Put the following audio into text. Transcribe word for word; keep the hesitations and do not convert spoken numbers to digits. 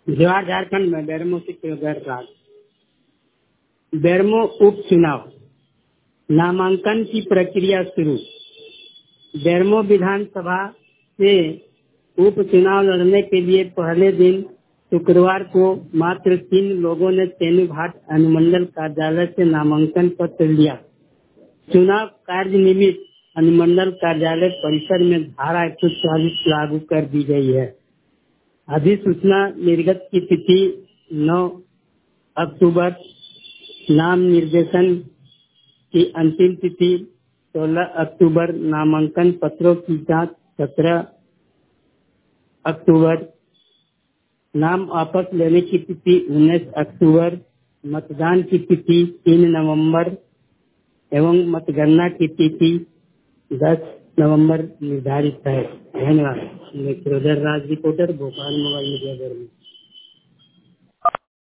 जवाहर झारखंड में बेरमो से त्योगर राज। बेरमो उपचुनाव, नामांकन की प्रक्रिया शुरू। बेरमो विधानसभा से उपचुनाव लड़ने के लिए पहले दिन शुक्रवार को मात्र तीन लोगों ने तेनूघाट अनुमंडल कार्यालय से नामांकन पत्र लिया। चुनाव कार्य निमित्त अनुमंडल कार्यालय परिसर में धारा एक सौ चालीस लागू कर दी गई है। अधिसूचना निर्गत की तिथि नौ अक्टूबर, नाम निर्देशन की अंतिम तिथि सोलह अक्टूबर, नामांकन पत्रों की जांच सत्रह अक्टूबर, नाम वापस लेने की तिथि उन्नीस अक्टूबर, मतदान की तिथि तीन नवंबर एवं मतगणना की तिथि दस नवंबर निर्धारित है। धन्यवाद। मैं Trilodar Raj, reporter, Bhopal mobile media.